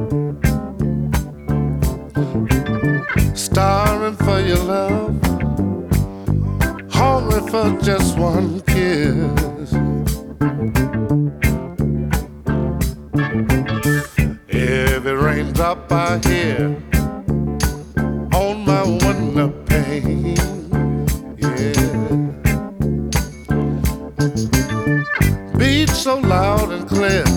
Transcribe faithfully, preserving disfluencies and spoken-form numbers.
Starving for your love, hungry for just one kiss. Every raindrop I hear on my window pane, yeah, beats so loud and clear,